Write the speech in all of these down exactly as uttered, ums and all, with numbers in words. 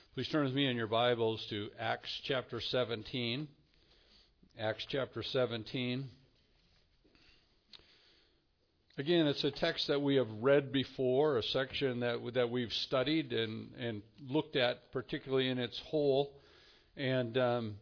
Please turn with me in your Bibles to Acts chapter seventeen. Acts chapter seventeen. Again, it's a text that we have read before, a section that that we've studied and, and looked at, particularly in its whole. And um,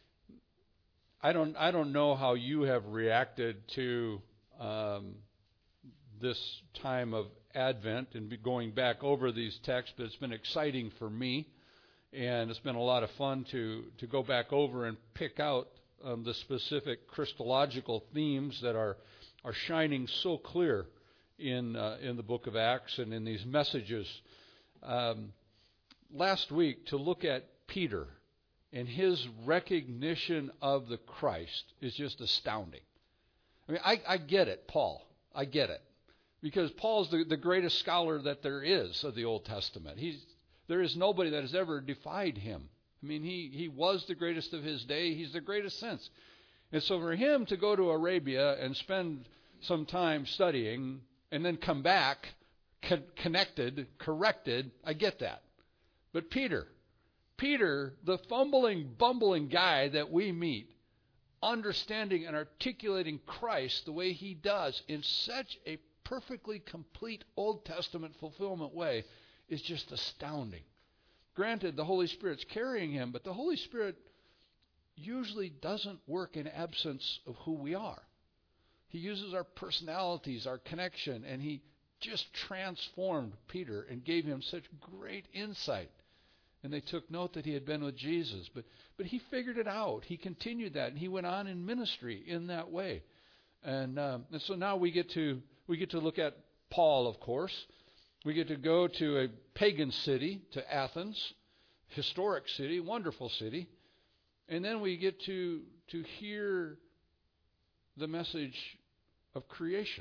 I don't I don't know how you have reacted to um, this time of Advent and going back over these texts, but it's been exciting for me. And it's been a lot of fun to, to go back over and pick out um, the specific Christological themes that are are shining so clear in uh, in the book of Acts and in these messages. Um, last week, to look at Peter and his recognition of the Christ is just astounding. I mean, I, I get it, Paul. I get it. Because Paul's the, the greatest scholar that there is of the Old Testament. He's There is nobody that has ever defied him. I mean, he, he was the greatest of his day. He's the greatest since. And so for him to go to Arabia and spend some time studying and then come back co- connected, corrected, I get that. But Peter, Peter, the fumbling, bumbling guy that we meet, understanding and articulating Christ the way he does in such a perfectly complete Old Testament fulfillment way, is just astounding. Granted, the Holy Spirit's carrying him, but the Holy Spirit usually doesn't work in absence of who we are. He uses our personalities, our connection, and he just transformed Peter and gave him such great insight. And they took note that he had been with Jesus. But but he figured it out. He continued that, and he went on in ministry in that way. And, um, and so now we get to we get to look at Paul, of course. We get to go to a pagan city, to Athens, historic city, wonderful city. And then we get to to hear the message of creation,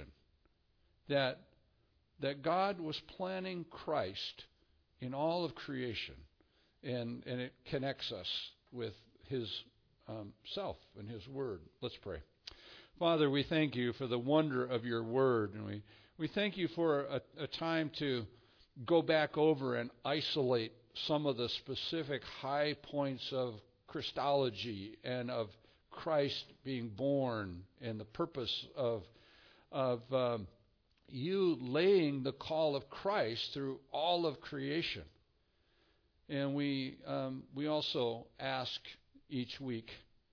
that that God was planning Christ in all of creation, and, and it connects us with his um, self and his word. Let's pray. Father, we thank you for the wonder of your word, and we We thank you for a, a time to go back over and isolate some of the specific high points of Christology and of Christ being born and the purpose of of um, you laying the call of Christ through all of creation. And we um, we also ask each week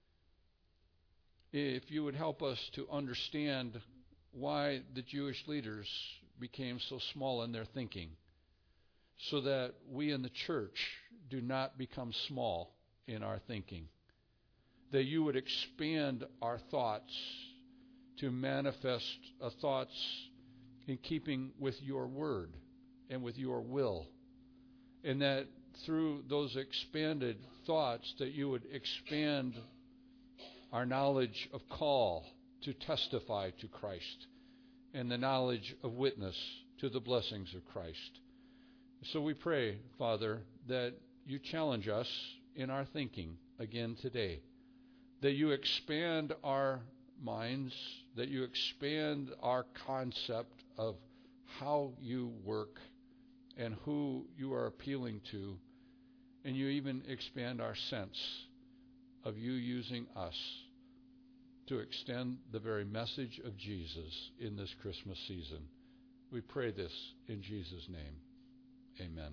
if you would help us to understand why the Jewish leaders became so small in their thinking, so that we in the church do not become small in our thinking. That you would expand our thoughts to manifest uh, thoughts in keeping with your word and with your will. And that through those expanded thoughts that you would expand our knowledge of call to testify to Christ, and the knowledge of witness to the blessings of Christ. So we pray, Father, that you challenge us in our thinking again today, that you expand our minds, that you expand our concept of how you work and who you are appealing to, and you even expand our sense of you using us to extend the very message of Jesus in this Christmas season. We pray this in Jesus' name. Amen.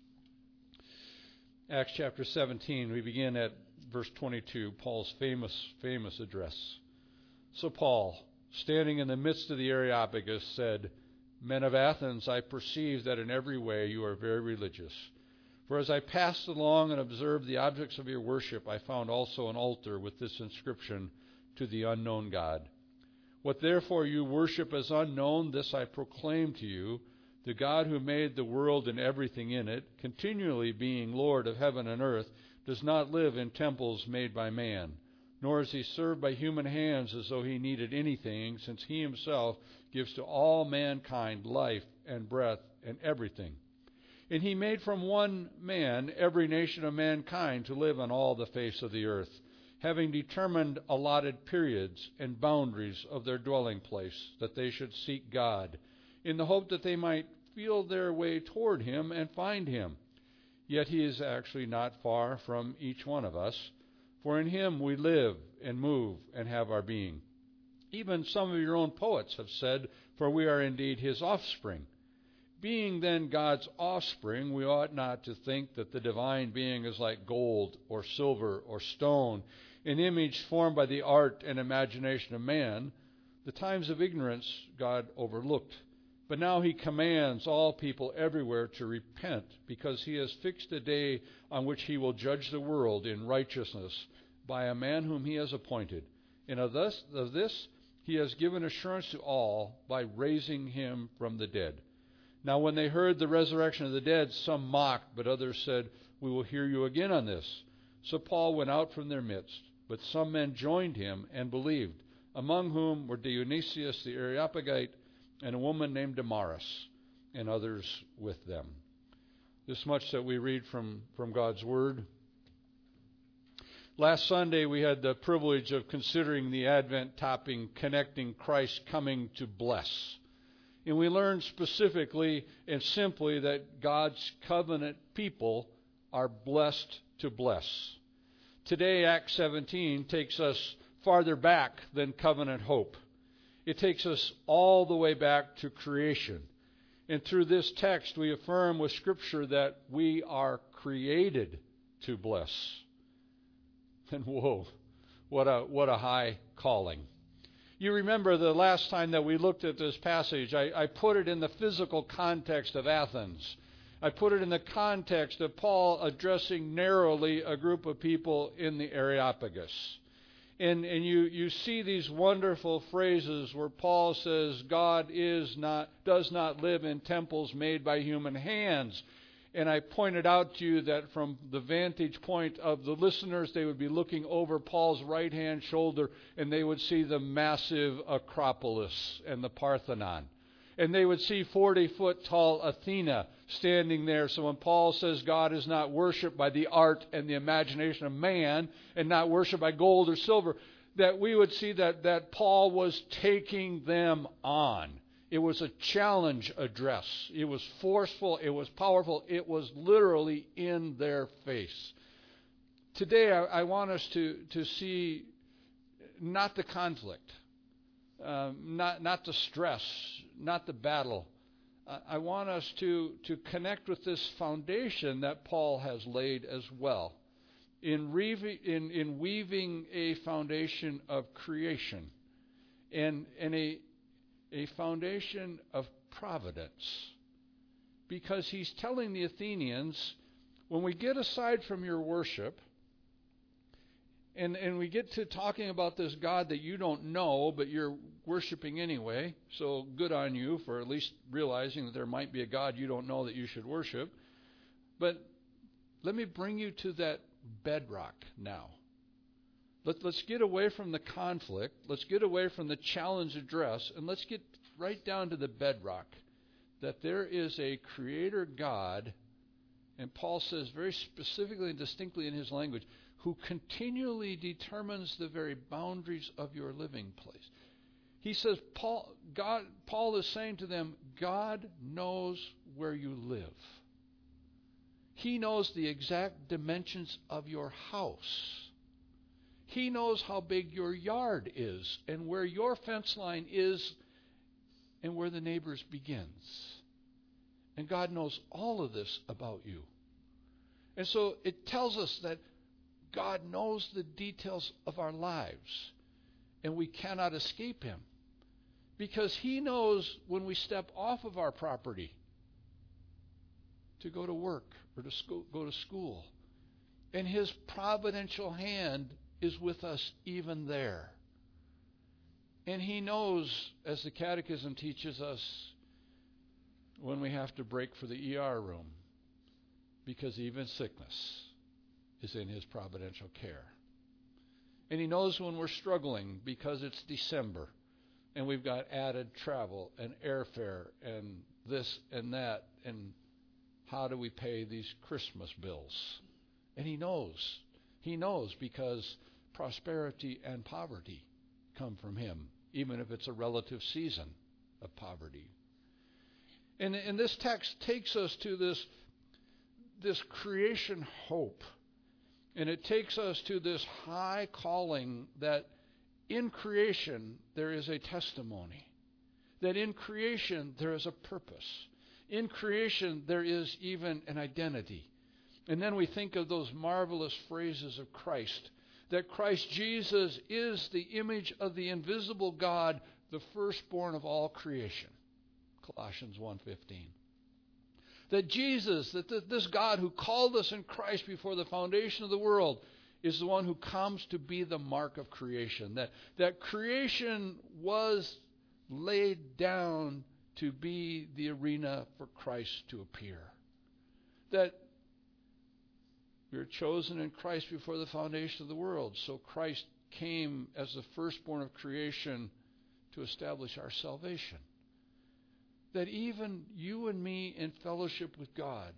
Acts chapter seventeen, we begin at verse twenty-two, Paul's famous, famous address. So Paul, standing in the midst of the Areopagus, said, "Men of Athens, I perceive that in every way you are very religious. For as I passed along and observed the objects of your worship, I found also an altar with this inscription, to the unknown God. What therefore you worship as unknown, this I proclaim to you, the God who made the world and everything in it, continually being Lord of heaven and earth, does not live in temples made by man, nor is he served by human hands as though he needed anything, since he himself gives to all mankind life and breath and everything. And he made from one man every nation of mankind to live on all the face of the earth, having determined allotted periods and boundaries of their dwelling place, that they should seek God, in the hope that they might feel their way toward him and find him. Yet he is actually not far from each one of us, for in him we live and move and have our being. Even some of your own poets have said, for we are indeed his offspring. Being then God's offspring, we ought not to think that the divine being is like gold or silver or stone, an image formed by the art and imagination of man. The times of ignorance God overlooked. But now he commands all people everywhere to repent, because he has fixed a day on which he will judge the world in righteousness by a man whom he has appointed. And of this, of this he has given assurance to all by raising him from the dead. Now when they heard the resurrection of the dead, some mocked, but others said, we will hear you again on this. So Paul went out from their midst, but some men joined him and believed, among whom were Dionysius the Areopagite, and a woman named Damaris, and others with them. This much that we read from, from God's Word. Last Sunday we had the privilege of considering the Advent topic, connecting Christ's coming to bless. And we learned specifically and simply that God's covenant people are blessed to bless. Today, Acts seventeen takes us farther back than covenant hope. It takes us all the way back to creation. And through this text, we affirm with Scripture that we are created to bless. And whoa, what a what a high calling. You remember the last time that we looked at this passage, I, I put it in the physical context of Athens. I put it in the context of Paul addressing narrowly a group of people in the Areopagus. And, and you, you see these wonderful phrases where Paul says God is not does not live in temples made by human hands. And I pointed out to you that from the vantage point of the listeners, they would be looking over Paul's right-hand shoulder and they would see the massive Acropolis and the Parthenon. And they would see forty-foot tall Athena standing there. So when Paul says God is not worshipped by the art and the imagination of man and not worshipped by gold or silver, that we would see that, that Paul was taking them on. It was a challenge address. It was forceful. It was powerful. It was literally in their face. Today I, I want us to, to see not the conflict, um, not, not the stress, not the battle. Uh, I want us to, to connect with this foundation that Paul has laid as well in, revi- in, in weaving a foundation of creation and, and a, a foundation of providence. Because he's telling the Athenians, when we get aside from your worship, And and we get to talking about this God that you don't know, but you're worshiping anyway. So good on you for at least realizing that there might be a God you don't know that you should worship. But let me bring you to that bedrock now. Let, let's get away from the conflict. Let's get away from the challenge address. And let's get right down to the bedrock. That there is a creator God. And Paul says very specifically and distinctly in his language, who continually determines the very boundaries of your living place. He says, Paul, God, Paul is saying to them, God knows where you live. He knows the exact dimensions of your house. He knows how big your yard is and where your fence line is and where the neighbor's begins. And God knows all of this about you. And so it tells us that God knows the details of our lives, and we cannot escape him, because he knows when we step off of our property to go to work or to school, go to school, and his providential hand is with us even there. And he knows, as the Catechism teaches us, when we have to break for the E R room, because even sickness is in his providential care. And he knows when we're struggling because it's December and we've got added travel and airfare and this and that, and how do we pay these Christmas bills? And he knows. He knows because prosperity and poverty come from him, even if it's a relative season of poverty. And, and this text takes us to this this creation hope. And it takes us to this high calling that in creation there is a testimony. That in creation there is a purpose. In creation there is even an identity. And then we think of those marvelous phrases of Christ. That Christ Jesus is the image of the invisible God, the firstborn of all creation. Colossians one fifteen. That Jesus, that this God who called us in Christ before the foundation of the world, is the one who comes to be the mark of creation. That, that creation was laid down to be the arena for Christ to appear. That we were chosen in Christ before the foundation of the world. So Christ came as the firstborn of creation to establish our salvation. That even you and me in fellowship with God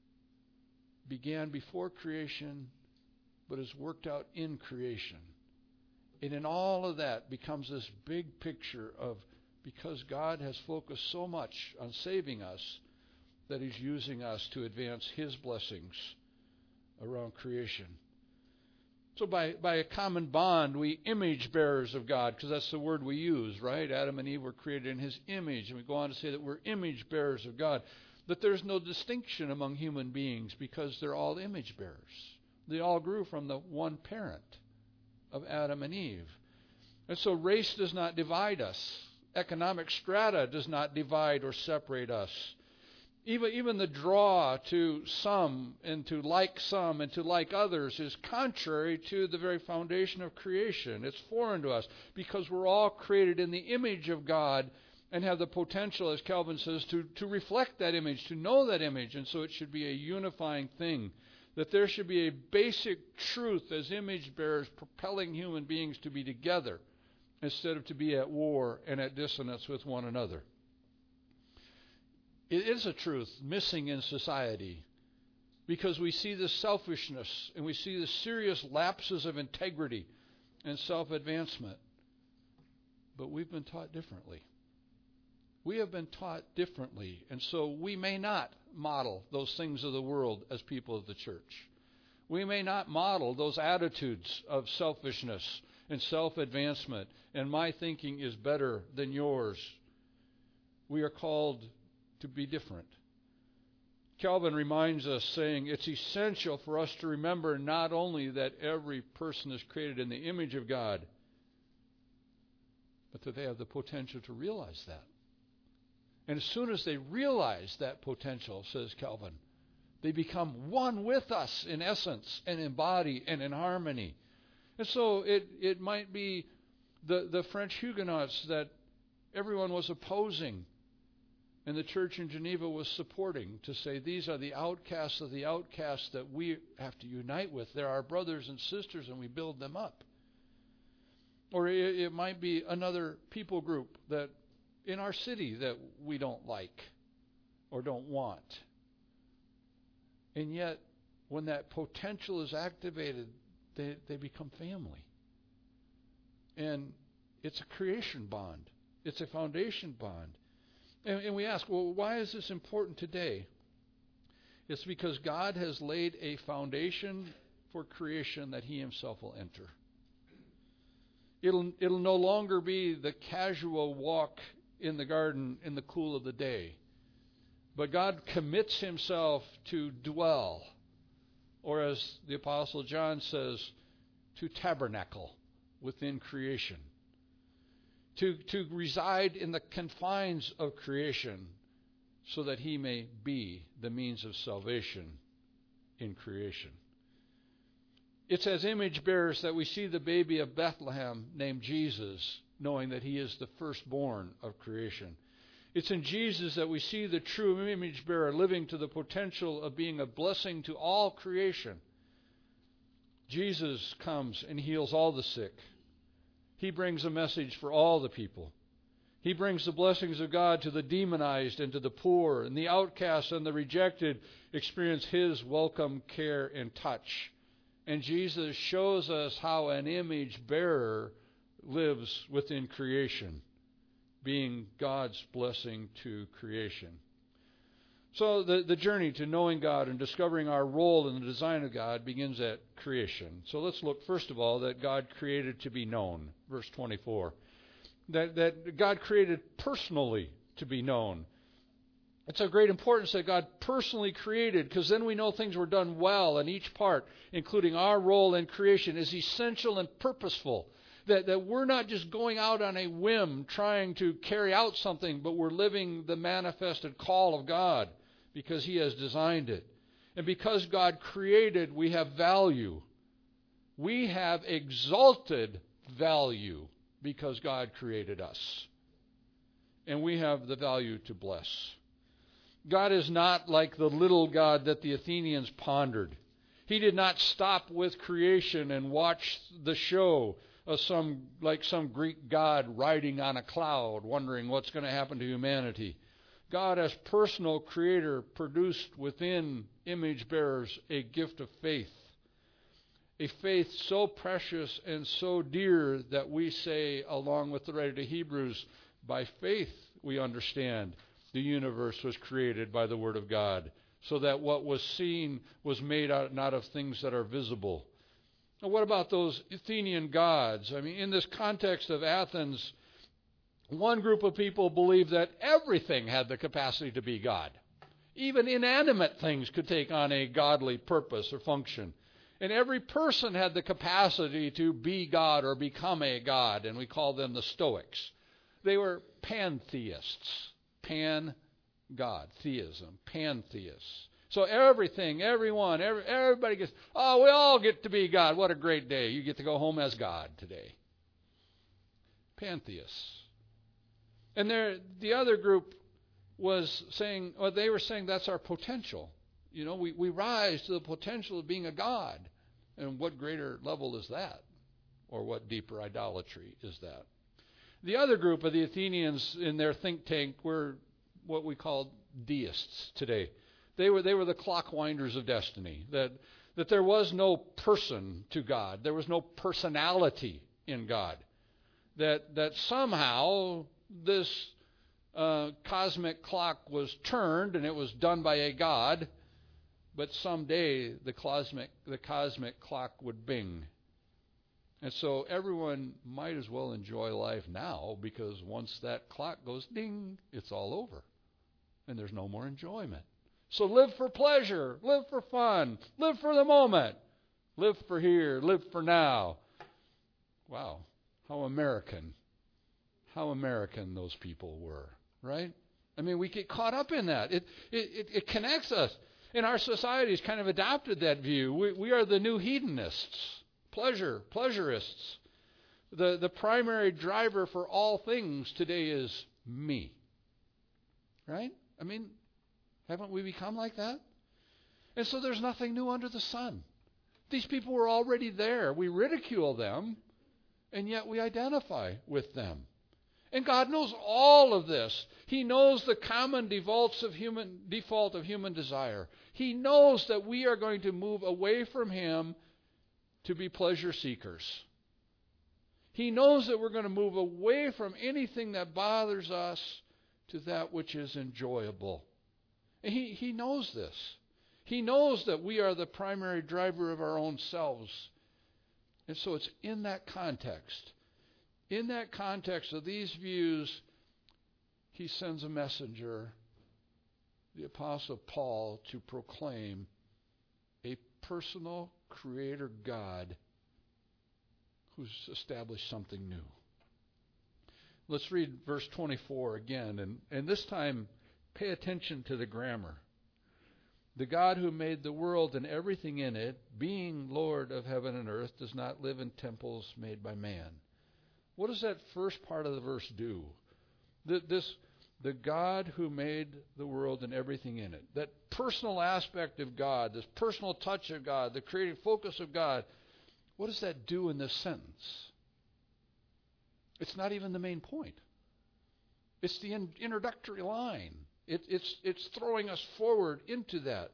began before creation, but is worked out in creation. And in all of that becomes this big picture of, because God has focused so much on saving us, that He's using us to advance His blessings around creation. So by, by a common bond, we image bearers of God, because that's the word we use, right? Adam and Eve were created in His image, and we go on to say that we're image bearers of God. But there's no distinction among human beings because they're all image bearers. They all grew from the one parent of Adam and Eve. And so race does not divide us. Economic strata does not divide or separate us. Even, even the draw to some and to like some and to like others is contrary to the very foundation of creation. It's foreign to us because we're all created in the image of God and have the potential, as Calvin says, to, to reflect that image, to know that image. And so it should be a unifying thing, that there should be a basic truth as image bearers propelling human beings to be together instead of to be at war and at dissonance with one another. It is a truth missing in society because we see the selfishness and we see the serious lapses of integrity and self-advancement. But we've been taught differently. We have been taught differently, and so we may not model those things of the world as people of the church. We may not model those attitudes of selfishness and self-advancement, and my thinking is better than yours. We are called to be different. Calvin reminds us, saying, it's essential for us to remember not only that every person is created in the image of God, but that they have the potential to realize that. And as soon as they realize that potential, says Calvin, they become one with us in essence and in body and in harmony. And so it, it might be the, the French Huguenots that everyone was opposing and the church in Geneva was supporting, to say these are the outcasts of the outcasts that we have to unite with. They're our brothers and sisters and we build them up. Or it, it might be another people group that in our city that we don't like or don't want. And yet, when that potential is activated, they, they become family. And it's a creation bond. It's a foundation bond. And, and we ask, well, why is this important today? It's because God has laid a foundation for creation that He Himself will enter. It'll, it'll no longer be the casual walk in the garden in the cool of the day. But God commits Himself to dwell, or as the Apostle John says, to tabernacle within creation. To, to reside in the confines of creation so that He may be the means of salvation in creation. It's as image bearers that we see the baby of Bethlehem named Jesus, knowing that He is the firstborn of creation. It's in Jesus that we see the true image bearer living to the potential of being a blessing to all creation. Jesus comes and heals all the sick. He brings a message for all the people. He brings the blessings of God to the demonized and to the poor, and the outcast and the rejected experience His welcome care and touch. And Jesus shows us how an image bearer lives within creation, being God's blessing to creation. So the, the journey to knowing God and discovering our role in the design of God begins at creation. So let's look, first of all, that God created to be known. Verse twenty-four. That, that God created personally to be known. It's of great importance that God personally created, because then we know things were done well, and each part, including our role in creation, is essential and purposeful. That, that we're not just going out on a whim trying to carry out something, but we're living the manifested call of God because He has designed it. And because God created, we have value. We have exalted value because God created us. And we have the value to bless. God is not like the little God that the Athenians pondered. He did not stop with creation and watch the show of some, like some Greek god riding on a cloud, wondering what's going to happen to humanity. God, as personal creator, produced within image bearers a gift of faith. A faith so precious and so dear that we say, along with the writer to Hebrews, by faith we understand the universe was created by the Word of God, so that what was seen was made out not of things that are visible. Now, what about those Athenian gods? I mean, in this context of Athens, one group of people believed that everything had the capacity to be God. Even inanimate things could take on a godly purpose or function. And every person had the capacity to be God or become a God, and we call them the Stoics. They were pantheists. Pan-God, theism, pantheists. So everything, everyone, every, everybody gets, oh, we all get to be God. What a great day. You get to go home as God today. Pantheists. And there, the other group was saying, well, they were saying that's our potential. You know, we, we rise to the potential of being a God. And what greater level is that? Or what deeper idolatry is that? The other group of the Athenians in their think tank were what we call deists today. They were they were the clockwinders of destiny, that that there was no person to God. There was no personality in God. That that somehow this uh, cosmic clock was turned and it was done by a God, but someday the cosmic the cosmic clock would bing. And so everyone might as well enjoy life now, because once that clock goes ding, it's all over. And there's no more enjoyment. So live for pleasure, live for fun, live for the moment, live for here, live for now. Wow, how American, how American those people were, right? I mean, we get caught up in that. It it, it, it connects us. And our society has kind of adopted that view. We, we are the new hedonists. Pleasure, pleasurists. The, the primary driver for all things today is me. Right? I mean, haven't we become like that? And so there's nothing new under the sun. These people were already there. We ridicule them, and yet we identify with them. And God knows all of this. He knows the common defaults of human, default of human desire. He knows that we are going to move away from Him to be pleasure seekers. He knows that we're going to move away from anything that bothers us to that which is enjoyable. And he, he knows this. He knows that we are the primary driver of our own selves. And so it's in that context, in that context of these views, He sends a messenger, the Apostle Paul, to proclaim a personal Creator God who's established something new. Let's read verse twenty-four again, and, and this time pay attention to the grammar. The God who made the world and everything in it, being Lord of heaven and earth, does not live in temples made by man. What does that first part of the verse do? The, this, the God who made the world and everything in it, that personal aspect of God, this personal touch of God, the creative focus of God, what does that do in this sentence? It's not even the main point. It's the in, introductory line. It, it's, it's throwing us forward into that.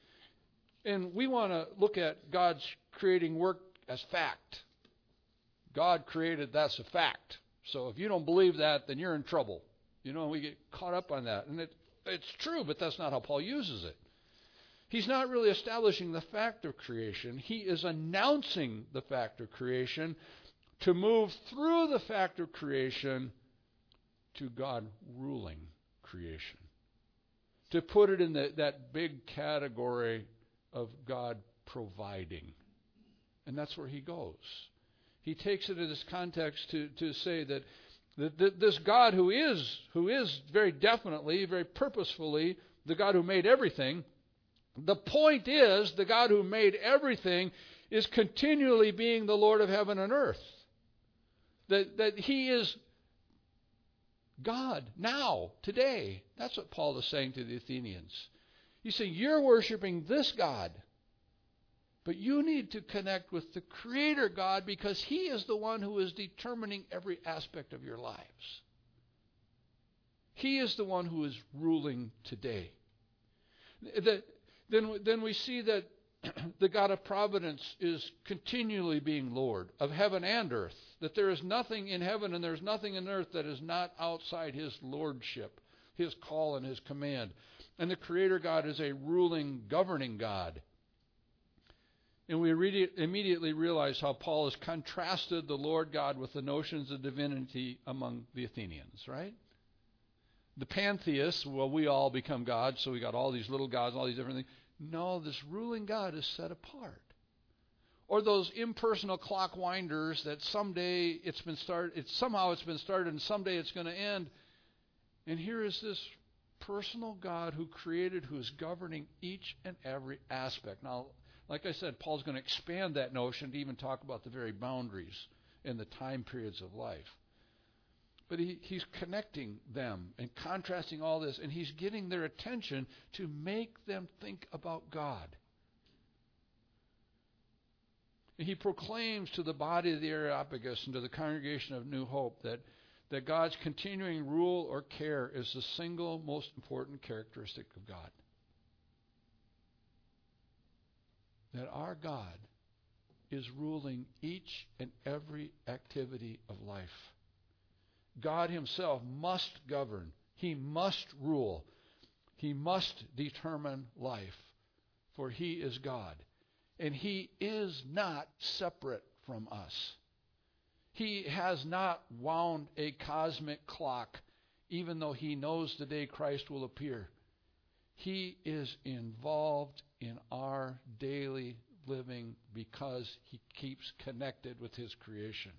And we want to look at God's creating work as fact. God created, that's a fact. So if you don't believe that, then you're in trouble. You know, we get caught up on that. And it, it's true, but that's not how Paul uses it. He's not really establishing the fact of creation. He is announcing the fact of creation to move through the fact of creation to God ruling creation. To put it in the, that big category of God providing. And that's where he goes. He takes it in this context to, to say that, that, that this God who is, who is very definitely, very purposefully, the God who made everything, the point is, the God who made everything is continually being the Lord of heaven and earth. That, that he is God now, today. That's what Paul is saying to the Athenians. He's saying, you're worshiping this God, but you need to connect with the Creator God because he is the one who is determining every aspect of your lives. He is the one who is ruling today. The, Then, then we see that the God of providence is continually being Lord of heaven and earth. That there is nothing in heaven and there's nothing in earth that is not outside his lordship, his call and his command. And the Creator God is a ruling, governing God. And we immediately realize how Paul has contrasted the Lord God with the notions of divinity among the Athenians, right? The pantheists, well, we all become gods, so we got all these little gods and all these different things. No, this ruling God is set apart. Or those impersonal clock winders that someday it's been started, it's somehow it's been started and someday it's going to end. And here is this personal God who created, who is governing each and every aspect. Now, like I said, Paul's going to expand that notion to even talk about the very boundaries and the time periods of life. But he, he's connecting them and contrasting all this, and he's getting their attention to make them think about God. And he proclaims to the body of the Areopagus and to the congregation of New Hope that, that God's continuing rule or care is the single most important characteristic of God. That our God is ruling each and every activity of life. God himself must govern. He must rule. He must determine life. For he is God. And he is not separate from us. He has not wound a cosmic clock, even though he knows the day Christ will appear. He is involved in our daily living because he keeps connected with his creation.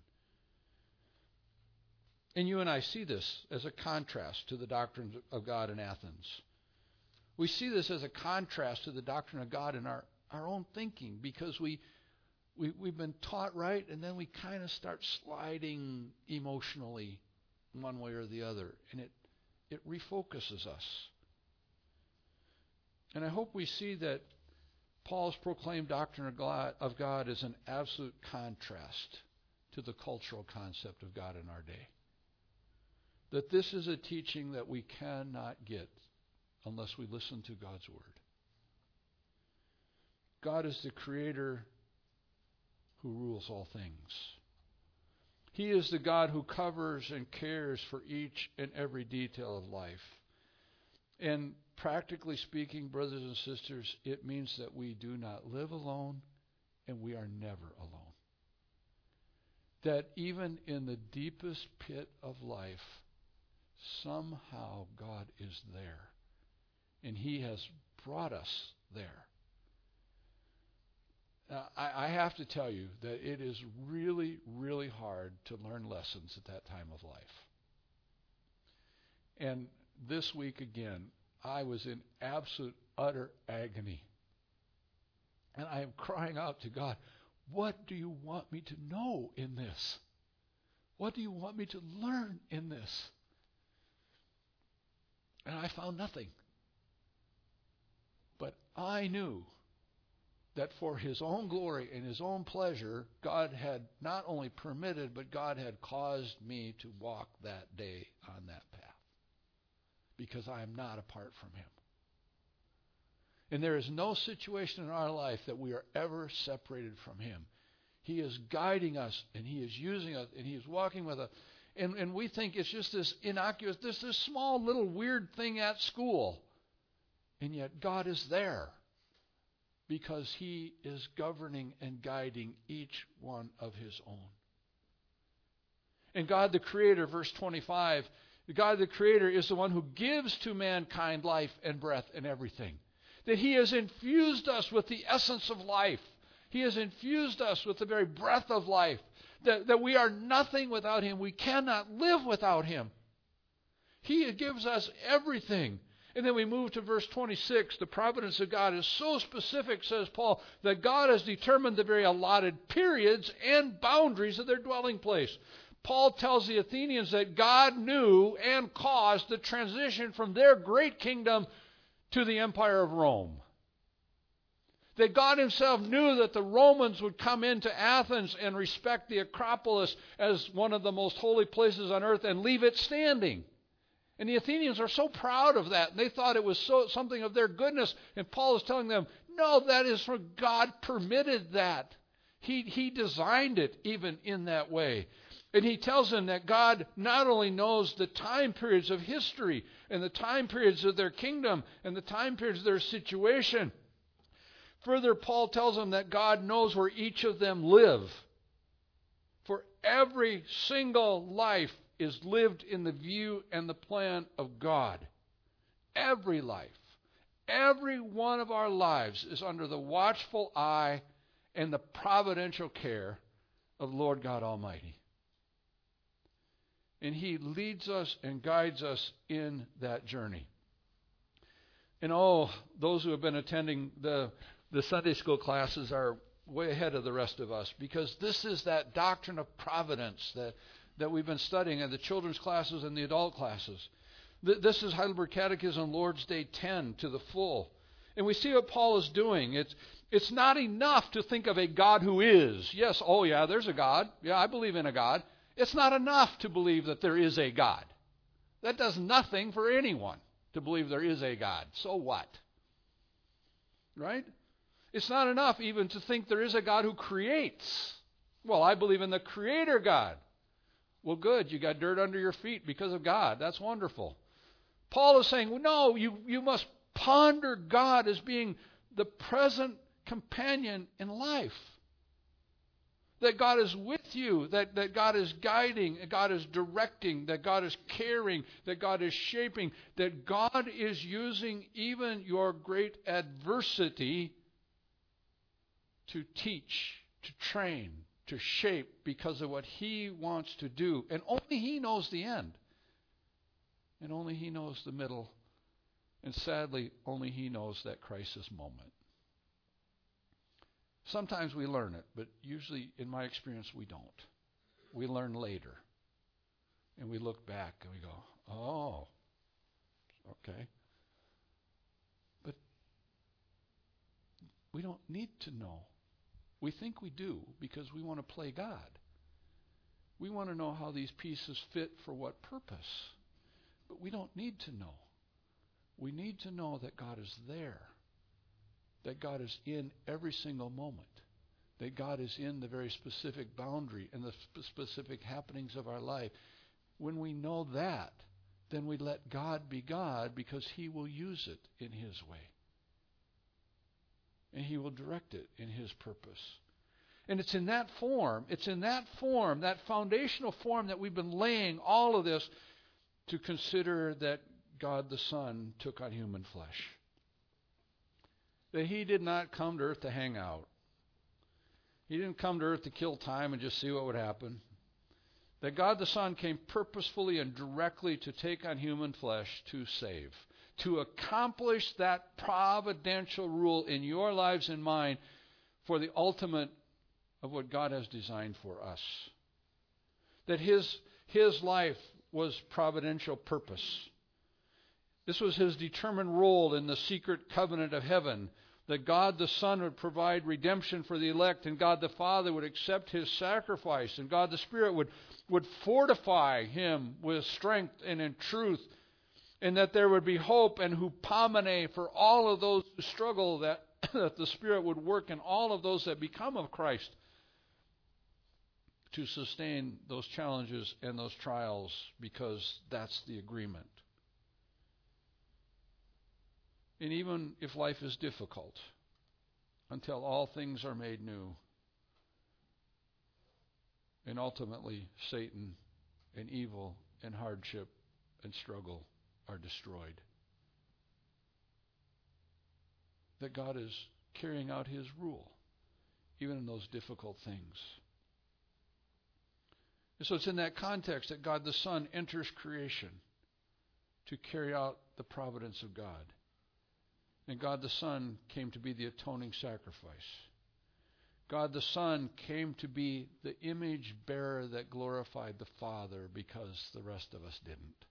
And you and I see this as a contrast to the doctrine of God in Athens. We see this as a contrast to the doctrine of God in our, our own thinking because we, we, we've been taught right and then we kind of start sliding emotionally one way or the other. And it, it refocuses us. And I hope we see that Paul's proclaimed doctrine of God, of God is an absolute contrast to the cultural concept of God in our day. That this is a teaching that we cannot get unless we listen to God's Word. God is the Creator who rules all things. He is the God who covers and cares for each and every detail of life. And practically speaking, brothers and sisters, it means that we do not live alone and we are never alone. That even in the deepest pit of life, somehow God is there. And he has brought us there. Now, I, I have to tell you that it is really, really hard to learn lessons at that time of life. And this week again, I was in absolute, utter agony. And I am crying out to God, what do you want me to know in this? What do you want me to learn in this? And I found nothing. But I knew that for his own glory and his own pleasure, God had not only permitted, but God had caused me to walk that day on that path. Because I am not apart from him. And there is no situation in our life that we are ever separated from him. He is guiding us, and he is using us, and he is walking with us. And, and we think it's just this innocuous, this, this small little weird thing at school. And yet God is there because He is governing and guiding each one of His own. And God the Creator, verse twenty-five, God the Creator is the one who gives to mankind life and breath and everything. That He has infused us with the essence of life. He has infused us with the very breath of life. That, that we are nothing without Him. We cannot live without Him. He gives us everything. And then we move to verse twenty-six. The providence of God is so specific, says Paul, that God has determined the very allotted periods and boundaries of their dwelling place. Paul tells the Athenians that God knew and caused the transition from their great kingdom to the empire of Rome. That God Himself knew that the Romans would come into Athens and respect the Acropolis as one of the most holy places on earth and leave it standing. And the Athenians are so proud of that. And they thought it was so something of their goodness. And Paul is telling them, no, that is for God permitted that. He, he designed it even in that way. And he tells them that God not only knows the time periods of history and the time periods of their kingdom and the time periods of their situation. Further, Paul tells them that God knows where each of them live. For every single life is lived in the view and the plan of God. Every life. Every one of our lives is under the watchful eye and the providential care of Lord God Almighty. And He leads us and guides us in that journey. And oh, those who have been attending the, the Sunday school classes are way ahead of the rest of us, because this is that doctrine of providence that, that we've been studying in the children's classes and the adult classes. Th- this is Heidelberg Catechism, Lord's Day ten to the full. And we see what Paul is doing. It's, it's not enough to think of a God who is. Yes, oh yeah, there's a God. Yeah, I believe in a God. It's not enough to believe that there is a God. That does nothing for anyone to believe there is a God. So what? Right? It's not enough even to think there is a God who creates. Well, I believe in the Creator God. Well, good. You got dirt under your feet because of God. That's wonderful. Paul is saying, well, no, you, you must ponder God as being the present companion in life. That God is with you, that, that God is guiding, that God is directing, that God is caring, that God is shaping, that God is using even your great adversity to teach, to train, to shape because of what He wants to do. And only He knows the end. And only He knows the middle. And sadly, only He knows that crisis moment. Sometimes we learn it, but usually, in my experience, we don't. We learn later. And we look back and we go, oh, okay. But we don't need to know. We think we do because we want to play God. We want to know how these pieces fit for what purpose. But we don't need to know. We need to know that God is there. That God is in every single moment. That God is in the very specific boundary and the sp- specific happenings of our life. When we know that, then we let God be God because He will use it in His way. And He will direct it in His purpose. And it's in that form, it's in that form, that foundational form that we've been laying all of this to consider that God the Son took on human flesh. That He did not come to earth to hang out. He didn't come to earth to kill time and just see what would happen. That God the Son came purposefully and directly to take on human flesh to save. To accomplish that providential rule in your lives and mine for the ultimate of what God has designed for us. That His, His life was providential purpose. This was His determined role in the secret covenant of heaven, that God the Son would provide redemption for the elect, and God the Father would accept His sacrifice, and God the Spirit would, would fortify Him with strength and in truth, and that there would be hope and hupomene for all of those who struggle, that, that the Spirit would work in all of those that become of Christ. to sustain those challenges and those trials because that's the agreement. And even if life is difficult, until all things are made new, and ultimately Satan and evil and hardship and struggle are destroyed, that God is carrying out His rule, even in those difficult things. And so it's in that context that God the Son enters creation to carry out the providence of God. And God the Son came to be the atoning sacrifice. God the Son came to be the image bearer that glorified the Father because the rest of us didn't.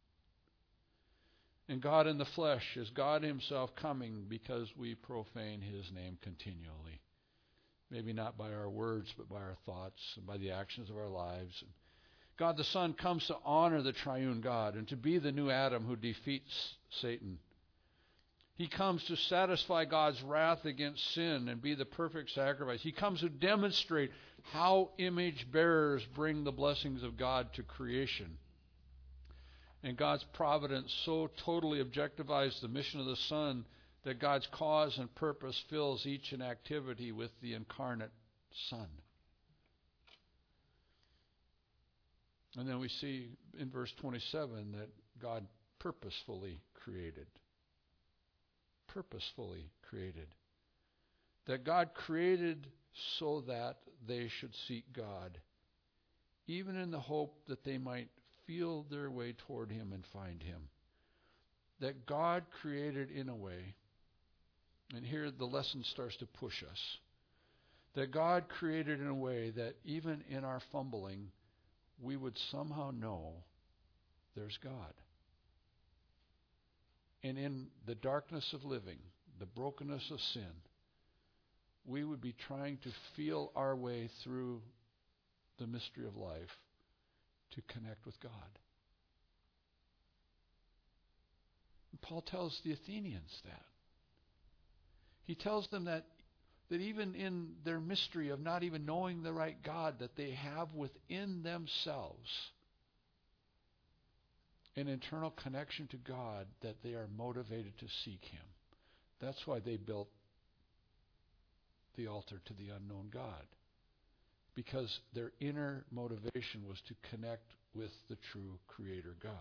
And God in the flesh is God Himself coming because we profane His name continually. Maybe not by our words, but by our thoughts and by the actions of our lives. God the Son comes to honor the triune God and to be the new Adam who defeats Satan. He comes to satisfy God's wrath against sin and be the perfect sacrifice. He comes to demonstrate how image bearers bring the blessings of God to creation. And God's providence so totally objectivizes the mission of the Son that God's cause and purpose fills each an activity with the incarnate Son. And then we see in verse twenty-seven that God purposefully created. Purposefully created. That God created so that they should seek God, even in the hope that they might feel their way toward Him and find Him. That God created in a way, and here the lesson starts to push us, that God created in a way that even in our fumbling, we would somehow know there's God. And in the darkness of living, the brokenness of sin, we would be trying to feel our way through the mystery of life to connect with God. And Paul tells the Athenians that. He tells them that, that even in their mystery of not even knowing the right God, that they have within themselves an internal connection to God, that they are motivated to seek Him. That's why they built the altar to the unknown God. Because their inner motivation was to connect with the true Creator God.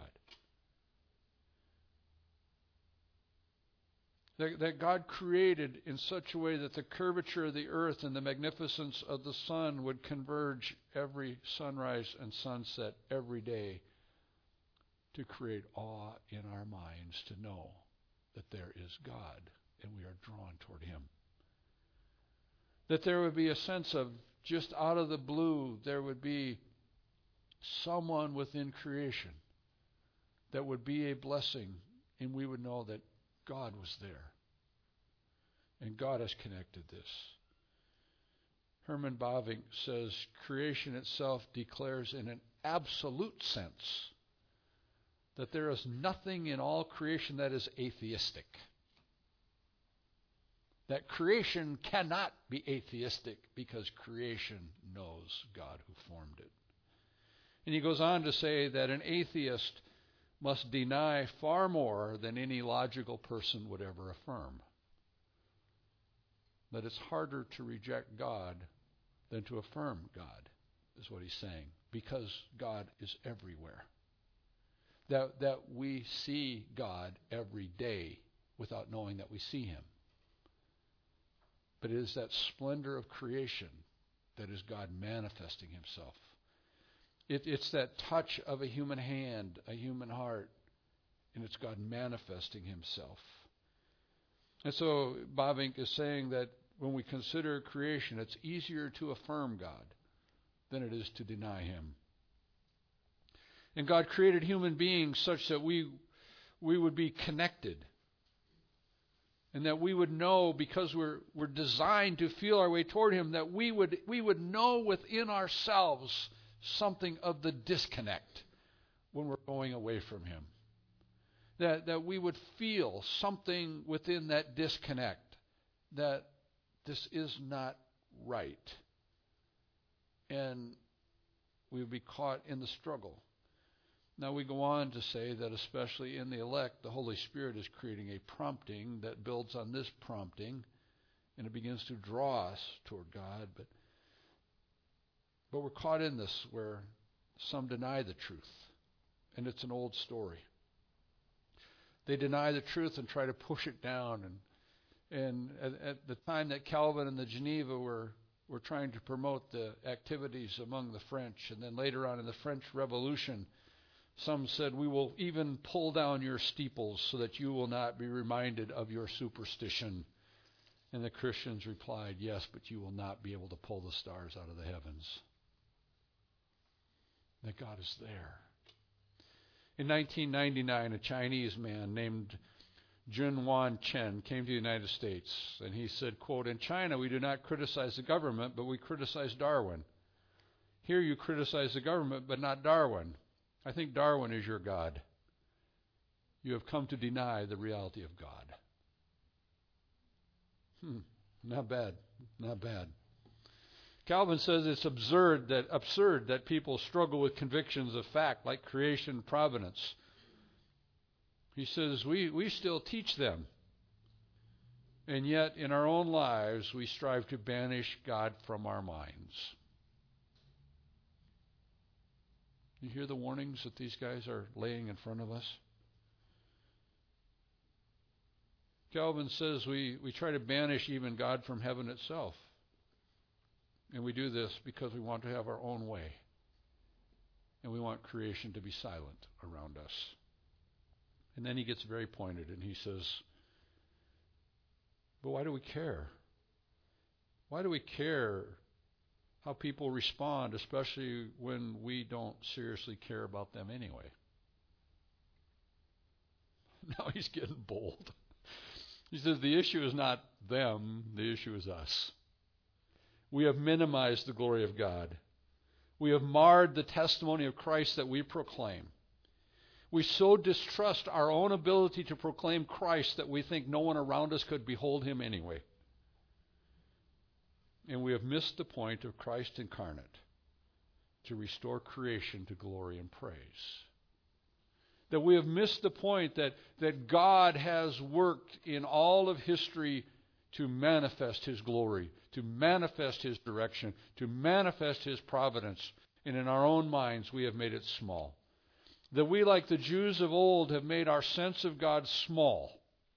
That, that God created in such a way that the curvature of the earth and the magnificence of the sun would converge every sunrise and sunset every day to create awe in our minds to know that there is God and we are drawn toward Him. That there would be a sense of, just out of the blue, there would be someone within creation that would be a blessing, and we would know that God was there. And God has connected this. Herman Bavinck says, creation itself declares in an absolute sense that there is nothing in all creation that is atheistic. That creation cannot be atheistic because creation knows God who formed it. And he goes on to say that an atheist must deny far more than any logical person would ever affirm. That it's harder to reject God than to affirm God, is what he's saying, because God is everywhere. That, that we see God every day without knowing that we see Him. But it is that splendor of creation that is God manifesting Himself. It, it's that touch of a human hand, a human heart, and it's God manifesting Himself. And so Bavinck is saying that when we consider creation, it's easier to affirm God than it is to deny Him. And God created human beings such that we we would be connected. And that we would know, because we're we're designed to feel our way toward Him, that we would we would know within ourselves something of the disconnect when we're going away from Him. That that we would feel something within that disconnect, that this is not right. And we would be caught in the struggle. Now we go on to say that especially in the elect, the Holy Spirit is creating a prompting that builds on this prompting, and it begins to draw us toward God. But, but we're caught in this where some deny the truth, and it's an old story. They deny the truth and try to push it down. And, and at, at the time that Calvin and the Geneva were, were trying to promote the activities among the French, and then later on in the French Revolution, some said, we will even pull down your steeples so that you will not be reminded of your superstition. And the Christians replied, yes, but you will not be able to pull the stars out of the heavens. That God is there. In nineteen ninety-nine, a Chinese man named Junwan Chen came to the United States, and he said, quote, in China we do not criticize the government, but we criticize Darwin. Here you criticize the government, but not Darwin. I think Darwin is your God. You have come to deny the reality of God. Hmm, not bad, not bad. Calvin says it's absurd that absurd that people struggle with convictions of fact like creation and providence. He says we, we still teach them. And yet in our own lives we strive to banish God from our minds. You hear the warnings that these guys are laying in front of us? Calvin says we, we try to banish even God from heaven itself. And we do this because we want to have our own way. And we want creation to be silent around us. And then he gets very pointed and he says, but why do we care? Why do we care how people respond, especially when we don't seriously care about them anyway? Now he's getting bold. He says the issue is not them, the issue is us. We have minimized the glory of God. We have marred the testimony of Christ that we proclaim. We so distrust our own ability to proclaim Christ that we think no one around us could behold him anyway. And we have missed the point of Christ incarnate to restore creation to glory and praise. That we have missed the point that, that God has worked in all of history to manifest his glory, to manifest his direction, to manifest his providence. And in our own minds we have made it small. That we, like the Jews of old, have made our sense of God small.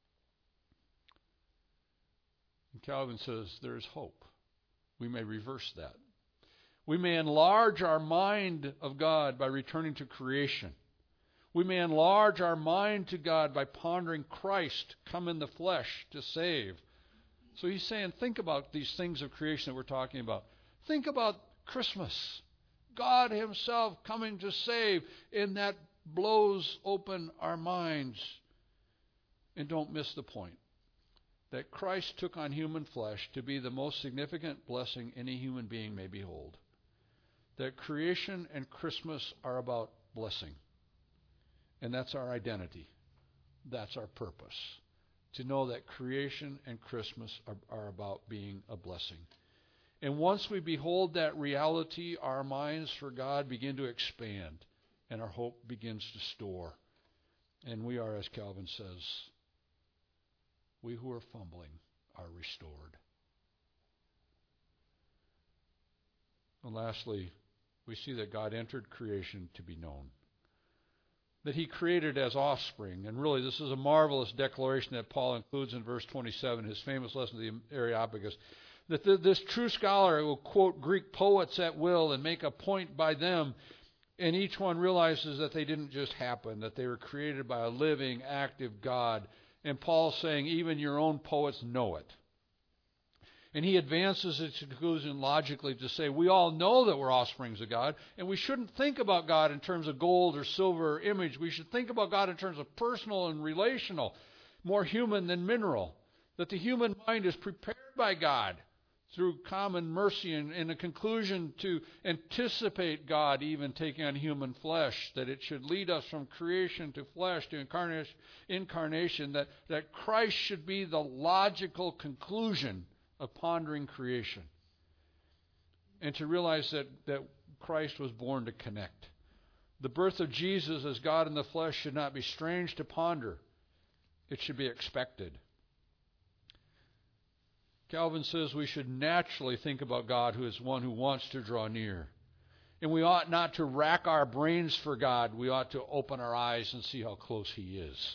And Calvin says there is hope. We may reverse that. We may enlarge our mind of God by returning to creation. We may enlarge our mind to God by pondering Christ come in the flesh to save. So he's saying, think about these things of creation that we're talking about. Think about Christmas. God himself coming to save, and that blows open our minds. And don't miss the point that Christ took on human flesh to be the most significant blessing any human being may behold. That creation and Christmas are about blessing. And that's our identity. That's our purpose. To know that creation and Christmas are, are about being a blessing. And once we behold that reality, our minds for God begin to expand, and our hope begins to store. And we are, as Calvin says, we who are fumbling are restored. And lastly, we see that God entered creation to be known. That he created as offspring. And really, this is a marvelous declaration that Paul includes in verse twenty-seven, his famous lesson to the Areopagus. That th- this true scholar will quote Greek poets at will and make a point by them, and each one realizes that they didn't just happen, that they were created by a living, active God. And Paul's saying even your own poets know it. And he advances its conclusion logically to say we all know that we're offsprings of God, and we shouldn't think about God in terms of gold or silver or image. We should think about God in terms of personal and relational, more human than mineral. That the human mind is prepared by God through common mercy and, and a conclusion to anticipate God even taking on human flesh, that it should lead us from creation to flesh to incarnation, incarnation that, that Christ should be the logical conclusion of pondering creation. And to realize that, that Christ was born to connect. The birth of Jesus as God in the flesh should not be strange to ponder. It should be expected. Calvin says we should naturally think about God who is one who wants to draw near. And we ought not to rack our brains for God. We ought to open our eyes and see how close He is.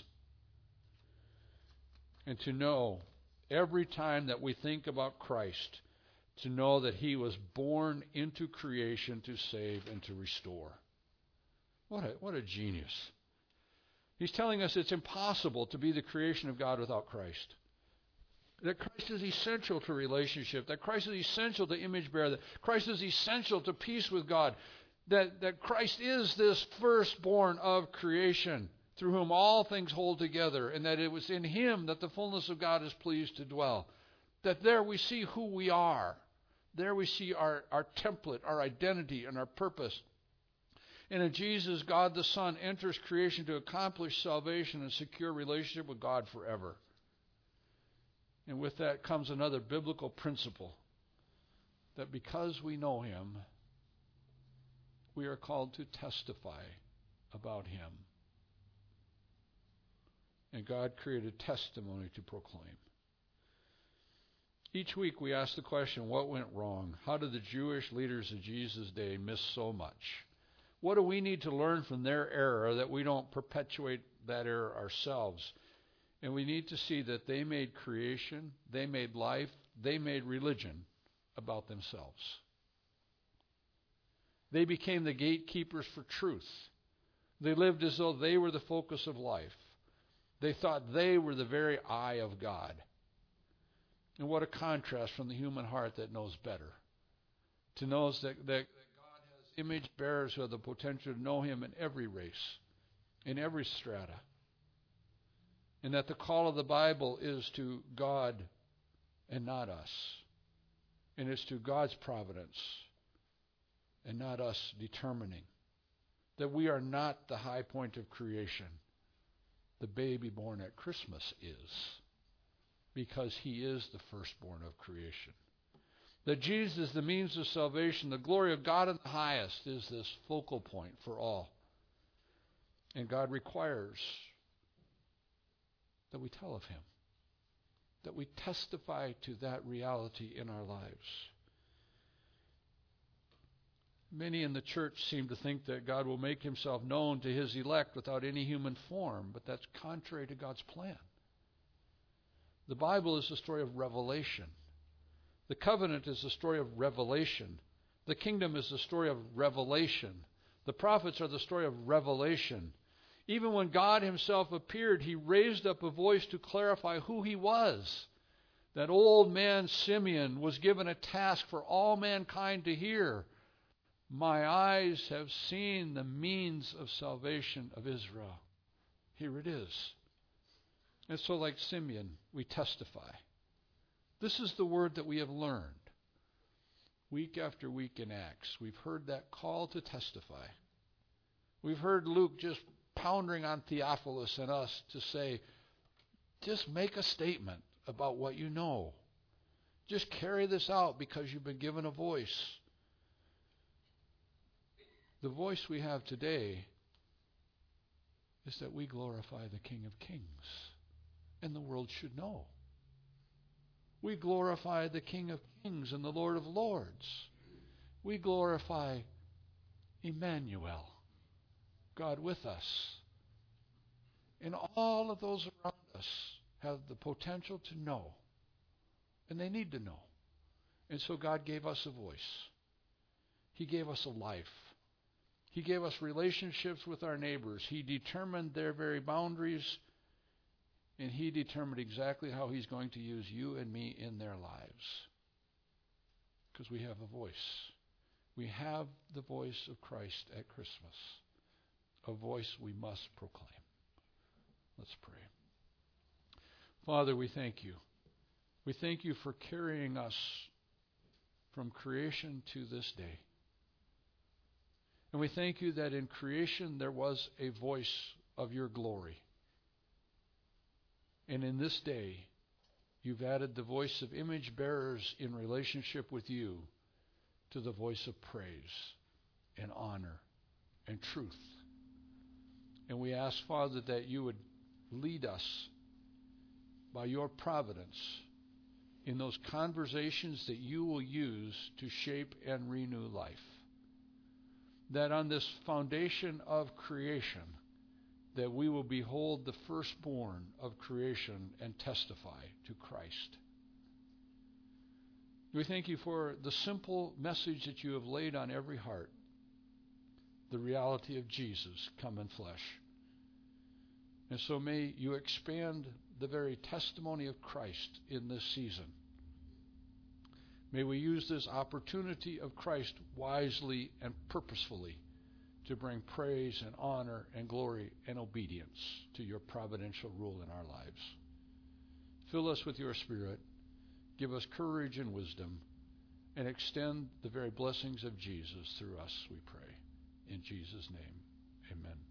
And to know, every time that we think about Christ, to know that He was born into creation to save and to restore. What a, what a genius. He's telling us it's impossible to be the creation of God without Christ. That Christ is essential to relationship. That Christ is essential to image bearer. That Christ is essential to peace with God. That, that Christ is this firstborn of creation, through whom all things hold together, and that it was in Him that the fullness of God is pleased to dwell. That there we see who we are. There we see our, our template, our identity, and our purpose. And in Jesus, God the Son enters creation to accomplish salvation and secure relationship with God forever. And with that comes another biblical principle, that because we know Him, we are called to testify about Him. And God created testimony to proclaim. Each week we ask the question, what went wrong? How did the Jewish leaders of Jesus' day miss so much? What do we need to learn from their error that we don't perpetuate that error ourselves? And we need to see that they made creation, they made life, they made religion about themselves. They became the gatekeepers for truth. They lived as though they were the focus of life. They thought they were the very eye of God. And what a contrast from the human heart that knows better. To know that, that, that God has image bearers who have the potential to know Him in every race, in every strata. And that the call of the Bible is to God and not us. And it's to God's providence and not us determining. That we are not the high point of creation. The baby born at Christmas is. Because He is the firstborn of creation. That Jesus is the means of salvation, the glory of God in the highest, is this focal point for all. And God requires that we tell of Him, that we testify to that reality in our lives. Many in the church seem to think that God will make Himself known to His elect without any human form, but that's contrary to God's plan. The Bible is the story of revelation. The covenant is the story of revelation. The kingdom is the story of revelation. The prophets are the story of revelation. Even when God Himself appeared, He raised up a voice to clarify who He was. That old man Simeon was given a task for all mankind to hear. My eyes have seen the means of salvation of Israel. Here it is. And so like Simeon, we testify. This is the word that we have learned. Week after week in Acts, we've heard that call to testify. We've heard Luke just pounding on Theophilus and us to say, just make a statement about what you know. Just carry this out because you've been given a voice. The voice we have today is that we glorify the King of Kings, and the world should know. We glorify the King of Kings and the Lord of Lords. We glorify Emmanuel, God with us. And all of those around us have the potential to know. And they need to know. And so God gave us a voice. He gave us a life. He gave us relationships with our neighbors. He determined their very boundaries. And He determined exactly how He's going to use you and me in their lives. Because we have a voice. We have the voice of Christ at Christmas. A voice we must proclaim. Let's pray. Father, we thank You. We thank You for carrying us from creation to this day. And we thank You that in creation there was a voice of Your glory. And in this day, You've added the voice of image bearers in relationship with You to the voice of praise. and honor and truth. And we ask, Father, that you would lead us by your providence in those conversations that you will use to shape and renew life. That on this foundation of creation, that we will behold the firstborn of creation and testify to Christ. We thank you for the simple message that you have laid on every heart, the reality of Jesus come in flesh. And so may you expand the very testimony of Christ in this season. May we use this opportunity of Christ wisely and purposefully to bring praise and honor and glory and obedience to your providential rule in our lives. Fill us with your Spirit. Give us courage and wisdom, and extend the very blessings of Jesus through us, we pray. In Jesus' name, amen.